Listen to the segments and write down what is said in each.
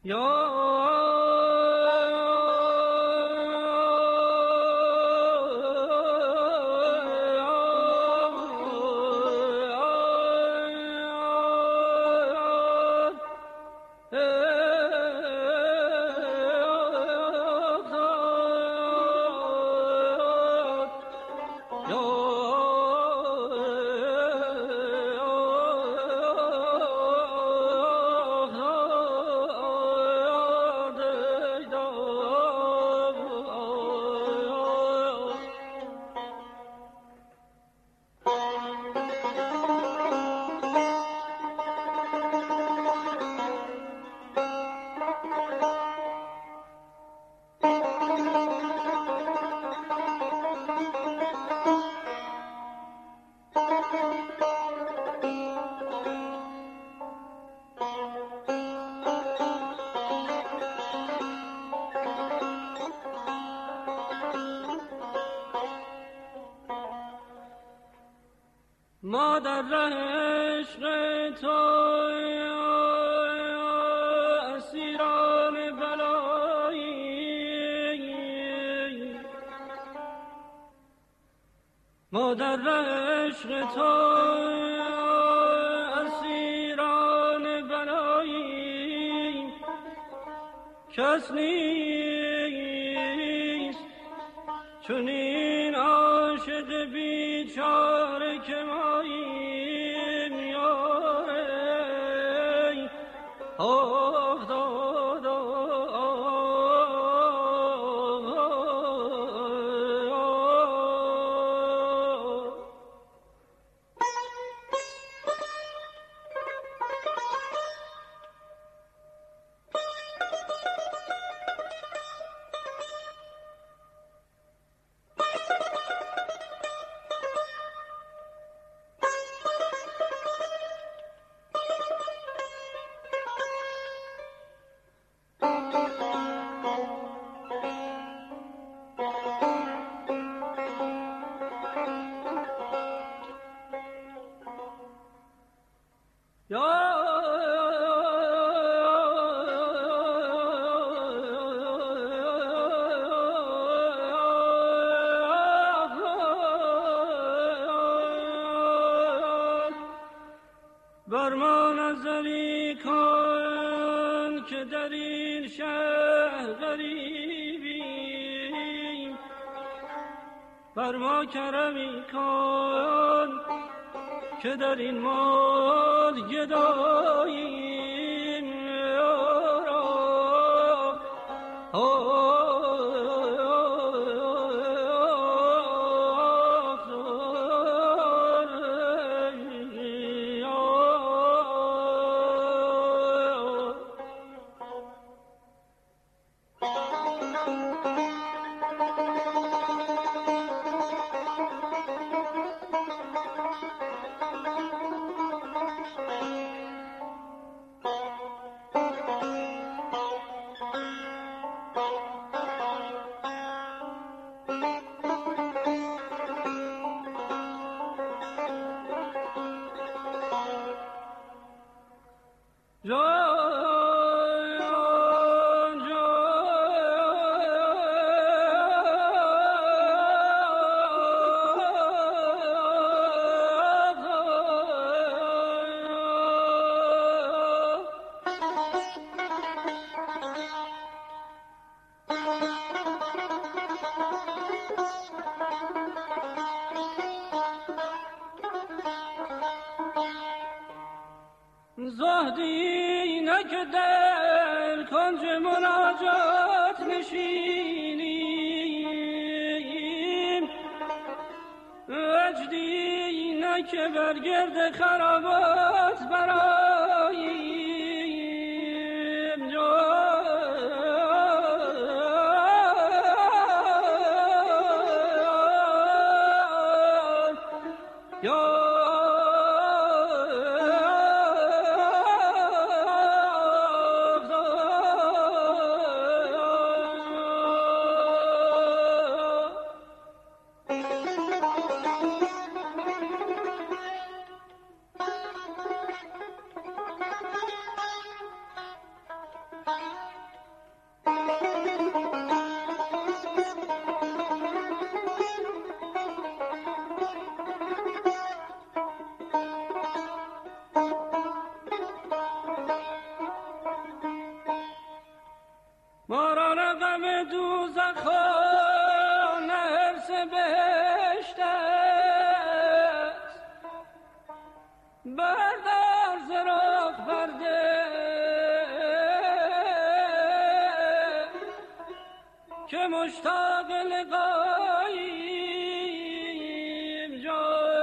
ما در ره عشق تو اسیران بلایی، ما در ره عشق تو اسیران بلایی، کس نیست چنین عاشق بیچاره که ماییم یاری. آه داد بر ما نظری کن که در این شهر غریبیم، بر ما کرمی کن که در این مال گداییم. زهدی نک در کنج مناجات نشینیم، وجدی نک بر گرد خرابات براییم. ما را رقم دوزخ و نرس بهشت است، بردار ز رخ پرده که مشتاق لقاییم جان.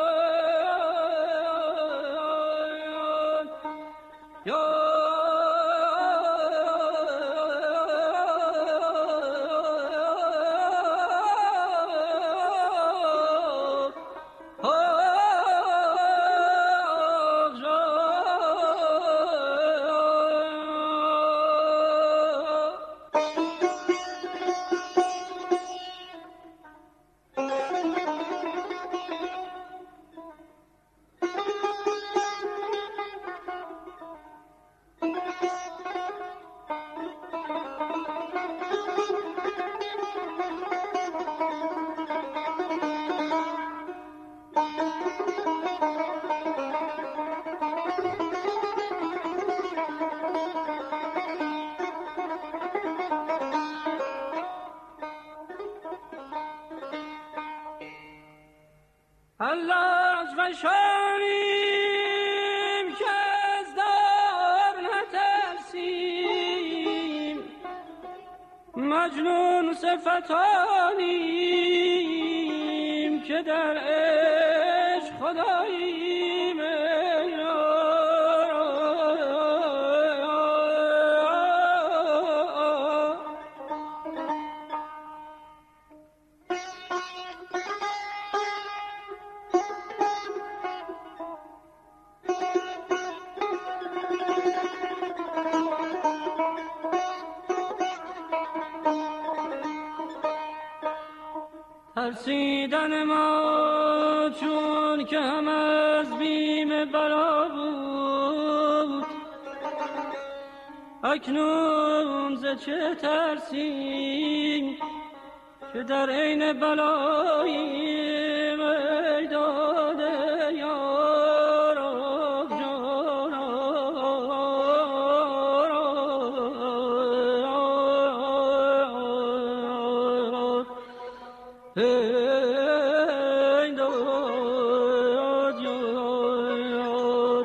الله از فشانیم که از دار نترسیم، مجنون صفتانیم که در عشق خداییم. ترسیدن ما چون که هم از بیم بلا بود، اکنون ز چه ترسیم که در عین بلاییم. ای داده یارا جانا ای داد یار